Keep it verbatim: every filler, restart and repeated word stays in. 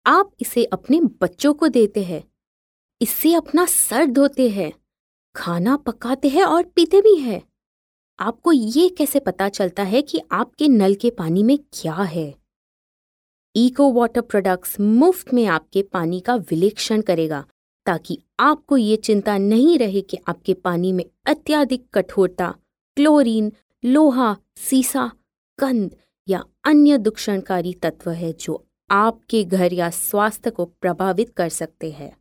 आप इसे अपने बच्चों को देते हैं, इससे अपना सर धोते हैं, खाना पकाते हैं और पीते भी हैं। आपको ये कैसे पता चलता है कि आपके नल के पानी में क्या है? इको वाटर प्रोडक्ट्स मुफ्त में आपके पानी का विश्लेषण करेगा, ताकि आपको ये चिंता नहीं रहे कि आपके पानी में अत्यधिक कठोरता, क्लोरीन, लोहा, सीसा, गंध या अन्य दूषणकारी तत्व है जो आपके घर या स्वास्थ्य को प्रभावित कर सकते हैं।